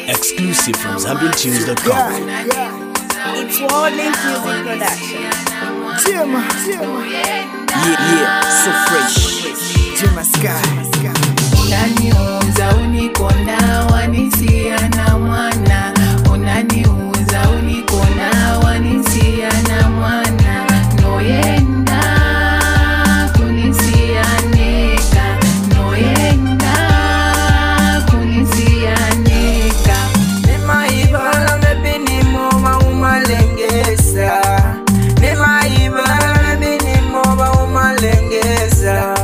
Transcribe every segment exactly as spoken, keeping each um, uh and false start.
Exclusive from Zambian Tunes dot com. Yeah, yeah. It's Warlink Music Production. Jim, Jim. Yeah, yeah, so fresh. Jim Sky. Unaniuza unikona wanisia na mwana. Unaniuza unikona wanisia na mwana. Noyenda kunisia neka. Noyenda kunisia neka. Nema ibala mebini moma umalengesa. Nema ibala mebini moma umalengesa.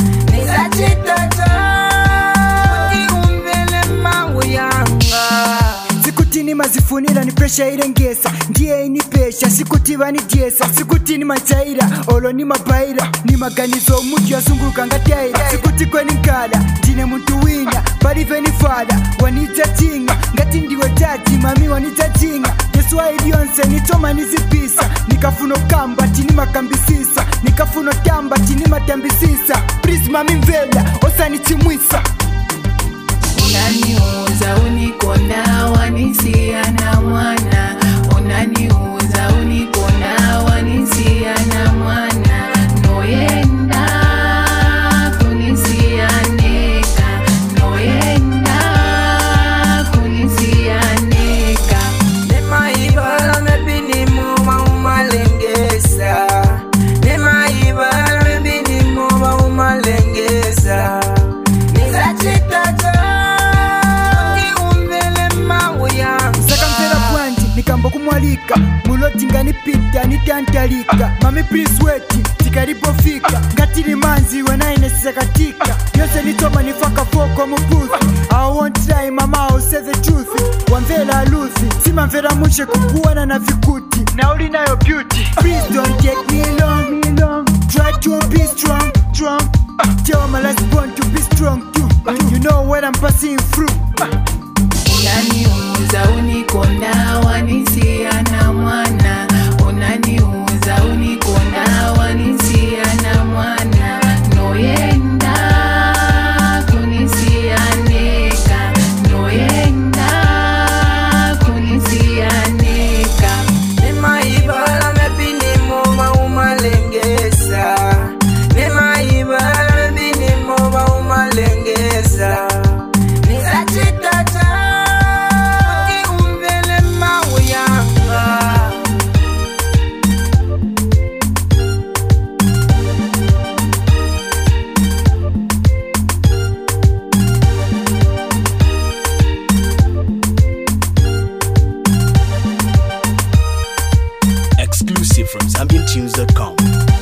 Sikutini mazifunira ni pressure irengesa. Ndiye inipesha sikuti vanidiesa. Sikutini machaira olo ni mabaira. Ni maganizo mutu yasunguruka ngataira. Sikuti kweni nkala ndine muntu wina. Balive ni fada wanita tinga. Ngati ndiwe tati mami wanita tinga. Yesu wa ilionse nitoma nizipisa. Nikafuno kamba tini makambisisa. Nikafuno tamba tini matambisisa. Please mami mvela osa nichimwisa. Unaniuza unikona wanisia na mwana. Unaniuza unikona wanisia na mwana. Noyenda kunisia neka. Noyenda kunisia neka. Nema ibala mebini moma umalengesa. Nema ibala mebini moma umalengesa. Nikambo kumwalika muloti ngani pita nitantalika. Mami please wait tikaripofika. Ngatiri manzi wenainesiza katika. Yose nitoma nifaka foko muputhi. I won't try mama I'll say the truth. Wamvela aluthi sima mvera mushe kukuwana na vikuti. Na uli nayo beauty. Please don't take me long, me long. Try to be strong, strong. uh, Tell my last born to be strong too. uh, You know what I'm passing through. uh, Unaniuza unikona wanisia na mwana. Unaniuza unikona wanisia na mwana. Noyenda kunisia neka. Noyenda kunisia neka. Nema ibala mebini moma umalengesa. Nema ibala mebini moma umalengesa. Exclusive from Zambian Tunes dot com.